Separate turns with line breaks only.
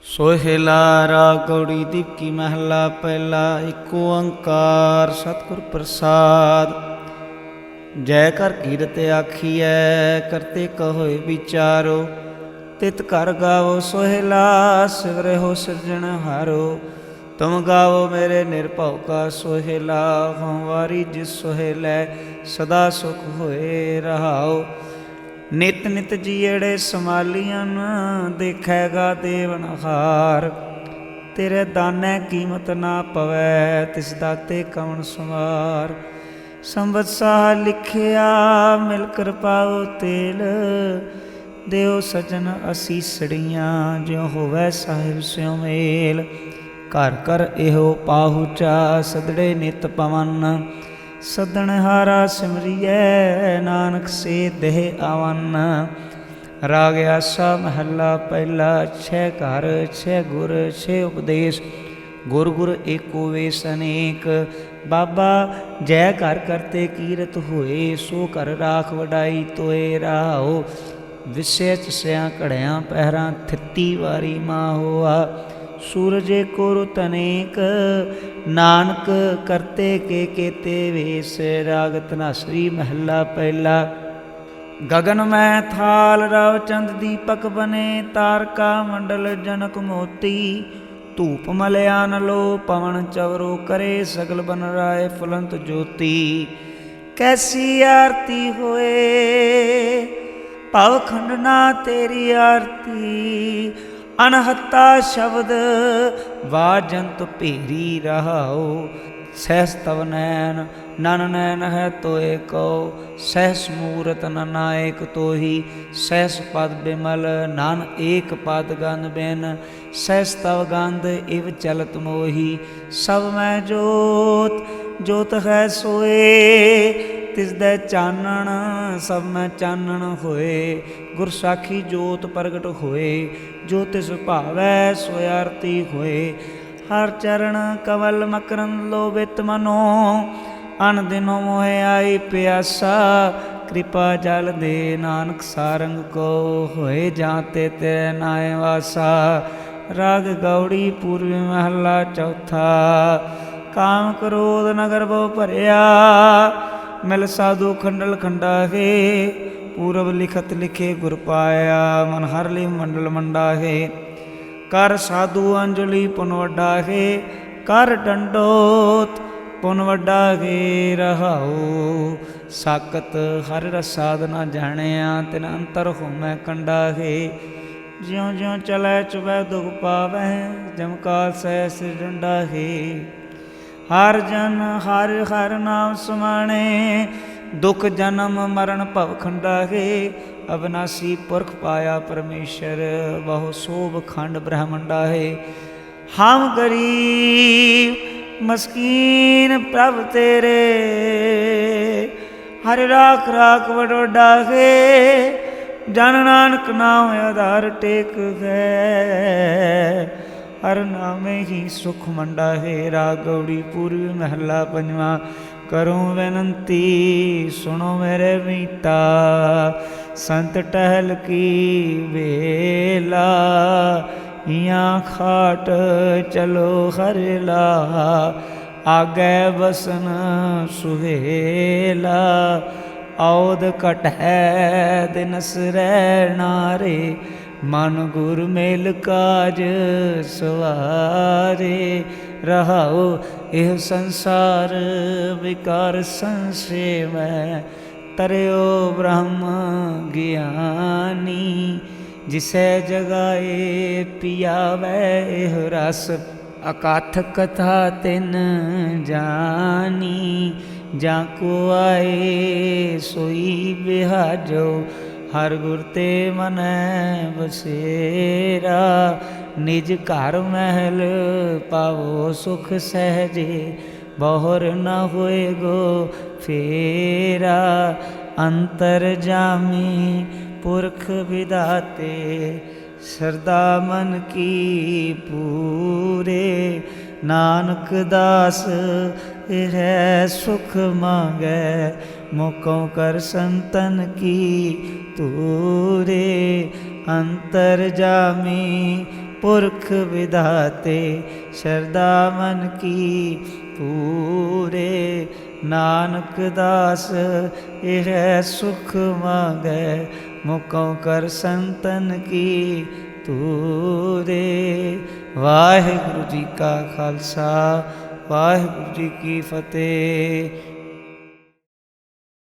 ਸੋਹਿਲਾ ਰਾਗ ਗੌੜੀ ਦੀਪਕੀ ਮਹਲਾ ਪਹਿਲਾ। ਏਕ ਓੰਕਾਰ ਸਤਿਗੁਰ ਪ੍ਰਸਾਦ। ਜੈ ਕਰ ਕੀਰਤ ਆਖੀਐ ਕਰਤੇ ਕਹੋਏ ਵਿਚਾਰੋ। ਤਿਤ ਕਰ ਗਾਵੋ ਸੋਹਿਲਾ ਸਿਵਰਿਓ ਸਿਰਜਣਹਾਰੋ। ਤੁਮ ਗਾਵੋ ਮੇਰੇ ਨਿਰਭਉ ਕਾ ਸੋਹਿਲਾ। ਹਉ ਵਾਰੀ ਜਿਸ ਸੋਹਿਲੈ ਸਦਾ ਸੁਖ ਹੋਏ ਰਹਾਉ। ਨਿਤ ਨਿਤ ਜੀੜੇ ਸਮਾਲੀਆਂ ਦੇਖੈਗਾ ਦੇਵਨਹਾਰ। ਤੇਰੇ ਦਾਨੈ ਕੀਮਤ ਨਾ ਪਵੈ ਤਿਸ ਦਾਤੇ ਕਵਣ ਸਮਾਰ। ਸੰਵਤ ਸਾਹ ਲਿਖਿਆ ਮਿਲ ਕਿਰਪਾਉ ਤੇਲ। ਦਿਓ ਸਜਣ ਅਸੀਸੜੀਆਂ ਜਿਉ ਹੋਵੈ ਸਾਹਿਬ ਸਿਉ ਮੇਲ। ਘਰ ਘਰ ਇਹੋ ਪਾਹੁਚਾ ਸਦੜੇ ਨਿਤ ਪਵਨ। ਸੱਦਣਹਾਰਾ ਸਿਮਰੀਐ ਨਾਨਕ ਸੇ ਦੇਹ ਆਵਨ। ਰਾਗ ਆਸਾ ਮਹੱਲਾ ਪਹਿਲਾ। ਛੇ ਘਰ ਛੇ ਗੁਰ ਛੇ ਉਪਦੇਸ਼। ਗੁਰ ਗੁਰ ਏਕੋ ਵੇਸ ਅਨੇਕ। ਬਾਬਾ ਜੈ ਘਰ ਕਰਤੇ ਕੀਰਤ ਹੋਏ। ਸੋ ਘਰ ਰਾਖ ਵਡਾਈ ਤੋਏ ਰਹਾਉ। ਵਿਸੇ ਚਸਿਆ ਘੜਿਆਂ ਪਹਿਰਾਂ ਥਿੱਤੀ ਵਾਰੀ ਮਾਂ ਹੋਆ। ਸੂਰਜ ਏਕੋ ਰੁਤ ਅਨੇਕ। ਨਾਨਕ ਕਰਤੇ ਕੇ ਕੇਤੇ ਵੇਸ। ਰਾਗ ਧਨਾਸਰੀ ਮਹੱਲਾ ਪਹਿਲਾ। ਗਗਨ ਮੈਂ ਥਾਲ ਰਵ ਚੰਦ ਦੀਪਕ ਬਨੇ। ਤਾਰਕਾ ਮੰਡਲ ਜਨਕ ਮੋਤੀ। ਧੂਪ ਮਲਿਆਨ ਲੋ ਪਵਨ ਚਵਰੋ ਕਰੇ। ਸਗਲ ਬਨ ਰਾਏ ਫੁਲੰਤ ਜੋਤੀ। ਕੈਸੀ ਆਰਤੀ ਹੋਏ ਭਵ ਖੰਡਨਾ ਤੇਰੀ ਆਰਤੀ। ਅਨਹੱਤਾ ਸ਼ਬਦ ਵਾਜੰਤ ਭੇਰੀ ਰਹਾਉ। ਸਹਿਸ ਤਵ ਨੈਨ ਨਨ ਨੈਨ ਹੈ ਤੋਏ ਕਉ। ਸਹਿਸ ਮੂਰਤ ਨਾਇਕ ਤੋਹੀ। ਸਹਿਸ ਪਦ ਬਿਮਲ ਨਨ ਏਕ ਪਦ ਗੰਧ ਬਿਨ। ਸਹਿਸ ਤਵ ਗੰਧ ਇਵ ਚਲਤ ਮੋਹੀ। ਸਭ ਮੈਂ ਜੋਤ ਜੋਤ ਹੈ ਸੋਏ। ਤਿਸ ਦੇ ਚਾਨਣ ਸਭ ਮੈਂ ਚਾਨਣ ਹੋਏ। ਗੁਰ ਸਾਖੀ ਜੋਤ ਪ੍ਰਗਟ ਹੋਏ। ਜੋ ਤਿਸ ਭਾਵੈ ਸੋ ਆਰਤੀ ਹੋਏ। ਹਰ ਚਰਨ ਕਵਲ ਮਕਰਨ ਲੋਭਿਤ ਮਨੋ। ਅਨ ਦਿਨੋ ਮੋਹਿ ਆਈ ਪਿਆਸਾ। ਕਿਰਪਾ ਜਲ ਦੇ ਨਾਨਕ ਸਾਰੰਗ ਕੋ। ਹੋਏ ਜਾਂ ਤੇ ਤੇਰੇ ਨਾਇ ਵਾਸਾ। ਰਾਗ ਗੌੜੀ ਪੂਰਵੀ ਮਹੱਲਾ ਚੌਥਾ। ਕਾਮ ਕ੍ਰੋਧ ਨਗਰ ਬਹੁ ਭਰਿਆ। ਮਿਲ ਸਾਧੂ ਖੰਡਲ ਖੰਡਾਹੇ। ਪੂਰਬ ਲਿਖਤ ਲਿਖੇ ਗੁਰ ਪਾਇਆ। ਮਨ ਹਰ ਲਈ ਮੰਡਲ ਮੰਡਾਹੇ। ਕਰ ਸਾਧੂ ਅੰਜਲੀ ਪੁਨ ਵੱਡਾਹੇ। ਕਰ ਡੰਡੋਤ ਪੁਨ ਵੱਡਾਹੇ ਰਹਾਉ। ਸਾਕਤ ਹਰਿ ਰਸ ਸਾਧਨਾ ਜਾਣਿਆ। ਤਿਨ ਅੰਤਰ ਹੋਮੈ ਕੰਡਾਹੇ। ਜਿਉ ਜਿਉ ਚਲੈ ਚੁਬੈ ਦੁਖ ਪਾਵੈ। ਜਮਕਾਲ ਸਹਿ ਡੰਡਾਹੇ। ਹਰ ਜਨ ਹਰ ਹਰ ਨਾਮ ਸਮਾਣੇ। ਦੁਖ ਜਨਮ ਮਰਨ ਭਵ ਖੰਡਾਹੇ। ਅਬਨਾਸੀ ਪੁਰਖ ਪਾਇਆ ਪਰਮੇਸ਼ਰ। ਬਹੁ ਸੋਭ ਖੰਡ ਬ੍ਰਹਮੰਡਾਹੇ। ਹਮ ਗਰੀਬ ਮਸਕੀਨ ਪ੍ਰਭ ਤੇਰੇ। ਹਰਿ ਰਾਖ ਰਾਖ ਵਡੋਡਾਹੇ। ਜਨ ਨਾਨਕ ਨਾਮ ਆਧਾਰ ਟੇਕ ਹੈ। ਹਰ ਨਾਮੇ ਹੀ ਸੁਖ ਮੰਡਾਹੇ। ਰਾਗ ਗੌੜੀ ਪੂਰਵੀ ਮਹੱਲਾ ਪੰਜਵਾਂ। ਕਰੂੰ ਬੇਨੰਤੀ ਸੁਣੋ ਮੇਰੇ ਮੀਤਾ। ਸੰਤ ਟਹਿਲ ਕੀ ਵੇਲਾ। ਹਿਆਂ ਖਾਟ ਚਲੋ ਹਰਿਲਾ। ਆਗੈ ਬਸਨ ਸੁਹੇਲਾ। ਔਦ ਘਟੈ ਦਿਨਸ ਰਹਿ ਨਾਰੇ। ਮਨ ਗੁਰ ਮੇਲ ਕਾਜ ਸਵਾਰੇ ਰਹਾਉ। ਇਹ ਸੰਸਾਰ ਵਿਕਾਰ ਸੰਸੇ ਮੈਂ। ਤਰਿਓ ਬ੍ਰਹਮ ਗਿਆਨੀ। ਜਿਸੈ ਜਗਾਏ ਪਿਆਵੈ ਇਹ ਰਸ। ਅਕਥ ਕਥਾ ਤਿਨ ਜਾਨੀ। ਜਾਂ ਕੋ ਆਏ ਸੋਈ ਬਿਹਾਜੋ। ਹਰ ਗੁਰ ਤੇ ਮਨੈ ਬਸੇਰਾ। ਨਿਜ ਘਰ ਮਹਿਲ ਪਾਵੋ ਸੁਖ ਸਹਿਜੇ। ਬਹੁਰ ਨ ਹੋਏ ਗੋ ਫੇਰਾ। ਅੰਤਰ ਜਾਮੀ ਪੁਰਖ ਵਿਦਾਤੇ। ਸਰਦਾ ਮਨ ਕੀ ਪੂਰੇ। ਨਾਨਕ ਦਾਸ ਇਹ ਸੁਖ ਮੰਗੈ। ਮੁਕਉ ਕਰ ਸੰਤਨ ਕੀ ਤੂਰੇ। ਅੰਤਰ ਜਾਮੀ ਪੁਰਖ ਵਿਧਾਤੇ ਸ਼ਰਧਾ ਮਨ ਕੀ ਪੂਰੇ। ਨਾਨਕ ਦਾਸ ਇਹ ਸੁਖ ਮੰਗੈ ਮੁਕਉ ਕਰ ਸੰਤਨ ਕੀ ਤੂਰੇ। ਵਾਹਿਗੁਰੂ ਜੀ ਕਾ ਖਾਲਸਾ ਵਾਹਿਗੁਰੂ ਜੀ ਕੀ ਫਤਿਹ।